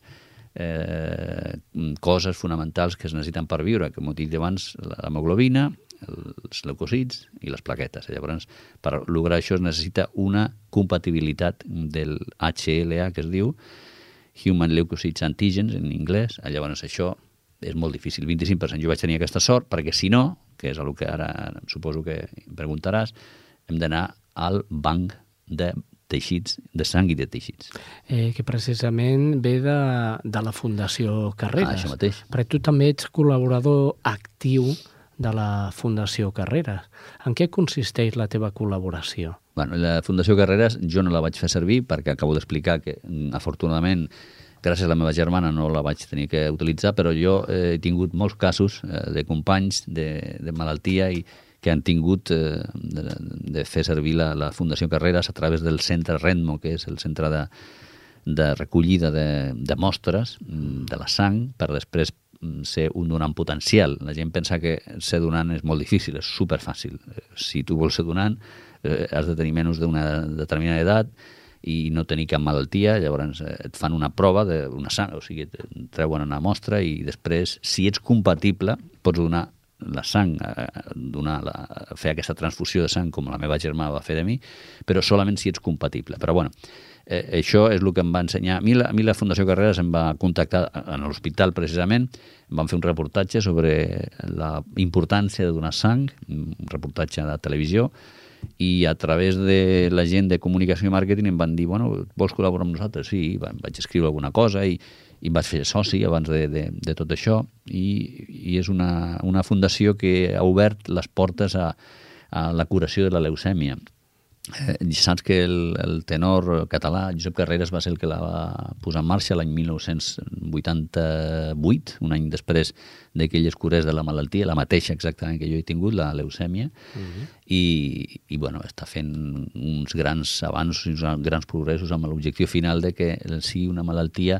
coses fonamentals que es necessiten per viure, com he dit abans, l'hemoglobina, els leucòcits i les plaquetes. Llavors, per lograr això es necessita una compatibilitat del HLA, que es diu Human Leukocytes Antigens, en anglès. Llavors, això és molt difícil. 25%. Jo vaig tenir aquesta sort, perquè si no, que és el que ara suposo que em preguntaràs, hem d'anar al banc de teixits, de sang i de teixits. Que precisament ve de la Fundació Carreras. Això mateix. Perquè tu també ets col·laborador actiu de la Fundació Carreras. En què consisteix la teva col·laboració? La Fundació Carreras jo no la vaig fer servir perquè acabo d'explicar que, afortunadament, gràcies a la meva germana no la vaig tenir que utilitzar, però jo he tingut molts casos de companys de malaltia i que han tingut de fer servir la Fundació Carreras a través del centre Redmo, que és el centre de recollida de mostres de la sang per després ser un donant potencial. La gent pensa que ser donant és molt difícil, és superfàcil. Si tu vols ser donant, has de tenir menys d'una determinada edat i no tenir cap malaltia, llavors et fan una prova d'una sang, o sigui, et treuen una mostra i després, si ets compatible, pots donar la sang, fer aquesta transfusió de sang com la meva germà va fer de mi, però solament si ets compatible. Però bueno, això és el que em va ensenyar. A mi la Fundació Carreras em va contactar en l'hospital precisament, em van fer un reportatge sobre la importància de donar sang, un reportatge de televisió, i a través de la gent de comunicació i màrqueting em van dir, vols col·laborar amb nosaltres? Sí, vaig escriure alguna cosa i em vaig fer soci abans de tot això i és una fundació que ha obert les portes a la curació de la leucèmia. Saps que el tenor català Josep Carreras va ser el que la va posar en marxa l'any 1988, un any després que ell es curés de la malaltia, la mateixa exactament que jo he tingut, la leucèmia, i està fent uns grans avanços, uns grans progressos amb l'objectiu final de que sigui una malaltia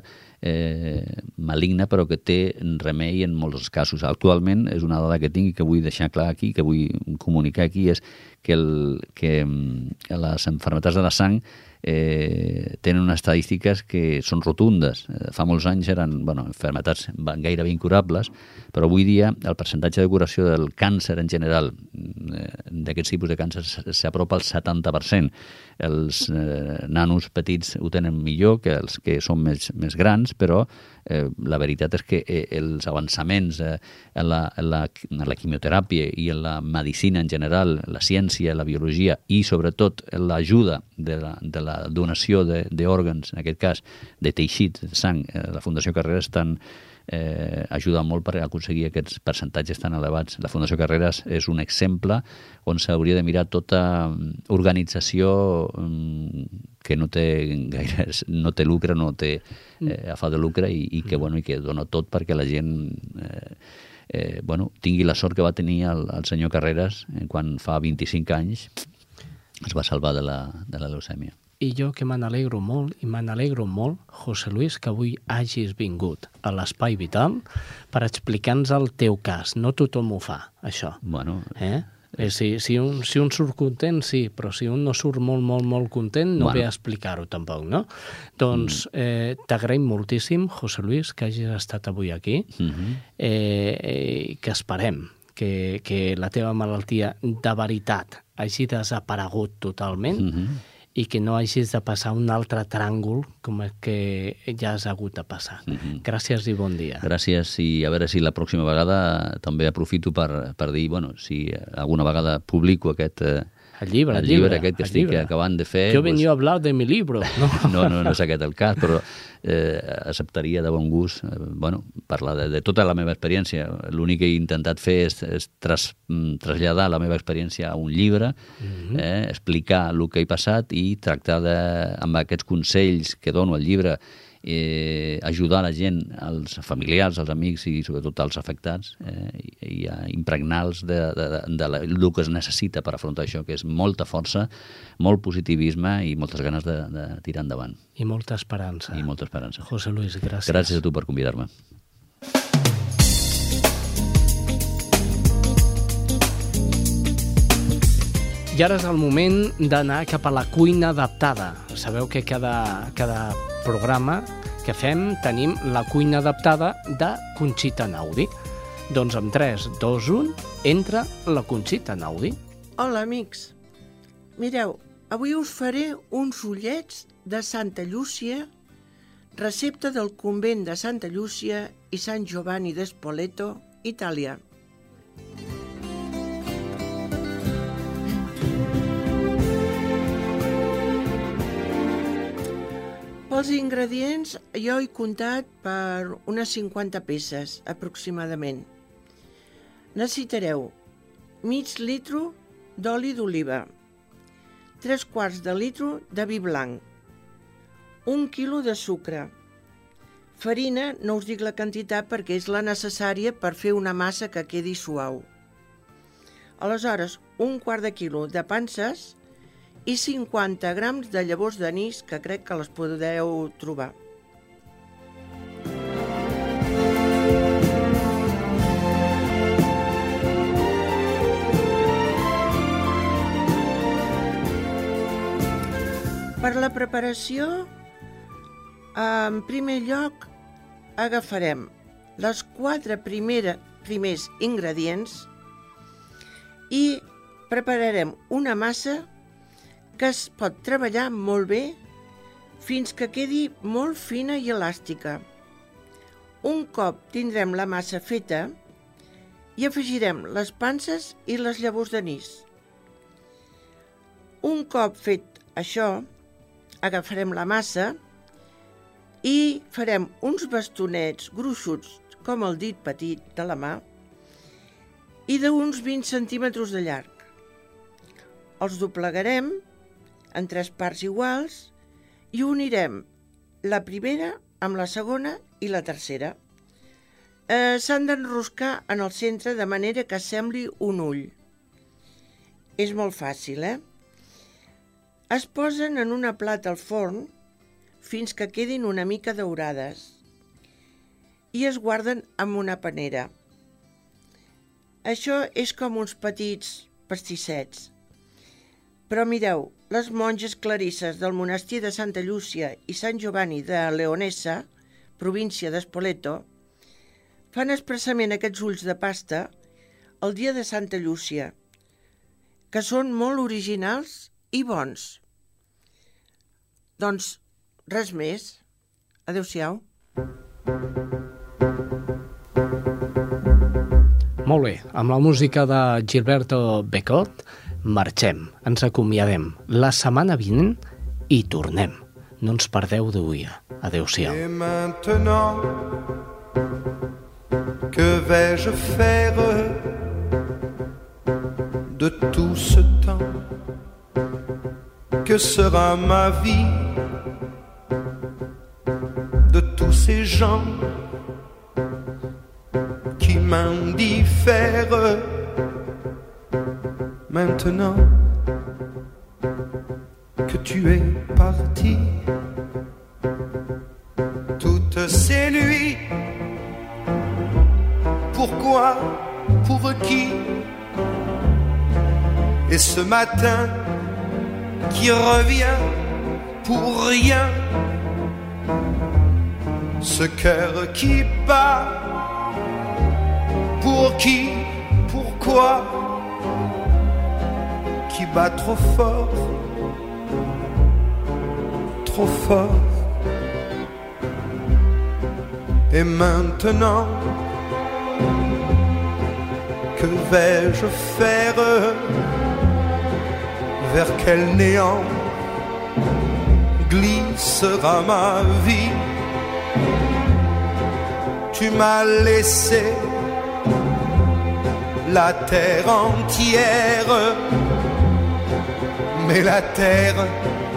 maligna però que té remei en molts casos. Actualment és una dada que tinc i que vull deixar clar aquí, que vull comunicar aquí, és que les malalties de la sang tenen unes estadístiques que són rotundes. Fa molts anys eren enfermetats gairebé incurables, però avui dia el percentatge de curació del càncer en general, d'aquests tipus de càncer, s'apropa al 70%. Els nanos petits ho tenen millor que els que són més grans, però la veritat és que els avançaments en la quimioteràpia i en la medicina en general, la ciència, la biologia i sobretot l'ajuda de la donació d'òrgans, en aquest cas de teixit, de sang, la Fundació Carreras ajuda molt per aconseguir aquests percentatges tan elevats. La Fundació Carreras és un exemple on s'hauria de mirar tota organització que no té lucre, no té afany de lucre i que dona tot perquè la gent tingui la sort que va tenir el senyor Carreras quan fa 25 anys es va salvar de la leucèmia. I jo que me n'alegro molt, José Luis, que avui hagis vingut a l'Espai Vital per explicar-nos el teu cas. No tothom ho fa, això. Bueno... Si un surt content, sí, però si un no surt molt content, no ve a explicar-ho tampoc, no? Doncs t'agraïm moltíssim, José Luis, que hagis estat avui aquí, que esperem que la teva malaltia de veritat hagi desaparegut totalment i que no hagis de passar un altre tràngol com el que ja has hagut de passar. Gràcies i bon dia. Gràcies, i a veure si la pròxima vegada també aprofito per dir, si alguna vegada publico aquest... El llibre aquest que estic acabant de fer... Jo venia a hablar de mi libro. No és aquest el cas, però acceptaria de bon gust parlar de tota la meva experiència. L'únic que he intentat fer és traslladar la meva experiència a un llibre, explicar el que he passat i tractar amb aquests consells que dono al llibre ajudar la gent, els familiars, els amics i sobretot els afectats i a impregnar-los del que es necessita per afrontar això, que és molta força, molt positivisme i moltes ganes de tirar endavant. I molta esperança. José Luis, gràcies. Gràcies a tu per convidar-me. I ara és el moment d'anar cap a la cuina adaptada. Sabeu que cada programa que fem tenim la cuina adaptada de Conxita Naudi. Doncs amb 3, 2, 1, entra la Conxita Naudi. Hola, amics. Mireu, avui us faré uns ullets de Santa Llúcia, recepta del convent de Santa Llúcia i Sant Giovanni de Spoleto, Itàlia. Els ingredients jo he comptat per unes 50 peces, aproximadament. Necessitareu mig litro d'oli d'oliva, 3/4 de litre de vi blanc, 1 quilo de sucre, farina, no us dic la quantitat perquè és la necessària per fer una massa que quedi suau. Aleshores, 1/4 de quilo de panses i 50 grams de llavors d'anís, que crec que les podeu trobar. Per la preparació, en primer lloc, agafarem les 4 primers ingredients i prepararem una massa que es pot treballar molt bé fins que quedi molt fina i elàstica. Un cop tindrem la massa feta, hi afegirem les panses i les llavors d'anís. Un cop fet això, agafarem la massa i farem uns bastonets gruixuts com el dit petit de la mà i d'uns 20 centímetres de llarg. Els doblegarem en 3 parts iguals i unirem la primera amb la segona i la tercera. S'han d'enroscar en el centre de manera que sembli un ull. És molt fàcil, Es posen en una plata al forn fins que quedin una mica daurades i es guarden en una panera. Això és com uns petits pastissets. Però mireu, les monges clarisses del monestir de Santa Llúcia i Sant Giovanni de Leonessa, província d'Espoleto, fan expressament aquests ulls de pasta el dia de Santa Llúcia, que són molt originals i bons. Doncs res més. Adéu-siau. Molt bé, amb la música de Gilberto Becot marxem, ens acomiadem. La setmana vinent hi tornem. No ens perdeu d'oïda. Adéu-siau. Et maintenant, que vais-je faire de tout ce temps? Que sera ma vie de tous ces gens qui m'indiffèrent? Maintenant que tu es parti, toutes ces nuits, pourquoi, pour qui? Et ce matin qui revient pour rien, ce cœur qui bat, pour qui, pourquoi, qui bat trop fort, trop fort. Et maintenant, que vais-je faire? Vers quel néant glissera ma vie? Tu m'as laissé la terre entière, mais la terre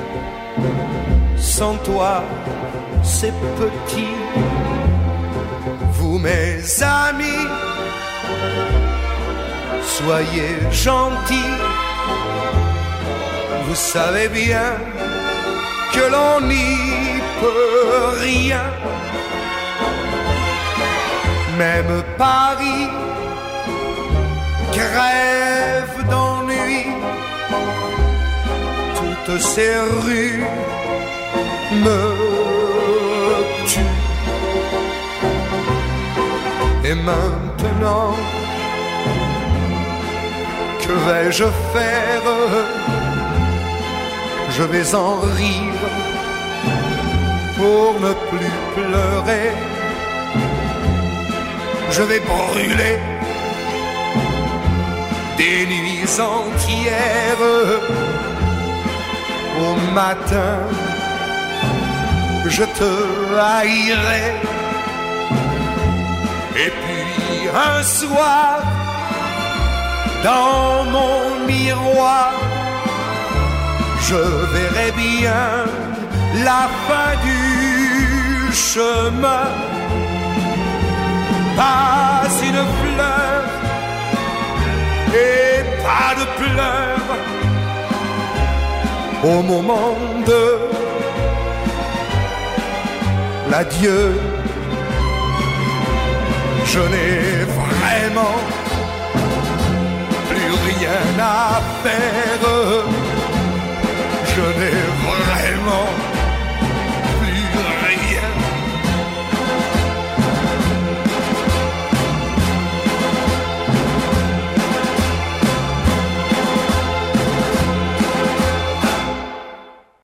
sans toi c'est petit. Vous mes amis, soyez gentils, vous savez bien que l'on n'y peut rien. Même Paris crève d'ennui, toutes ces rues me tuent. Et maintenant, que vais-je faire? Je vais en rire pour ne plus pleurer. Je vais brûler des nuits entières. Au matin, je te haïrai. Et puis un soir, dans mon miroir, je verrai bien la fin du chemin. Pas une fleur et pas de pleurs au moment de l'adieu. Je n'ai vraiment plus rien à faire. Je n'ai vraiment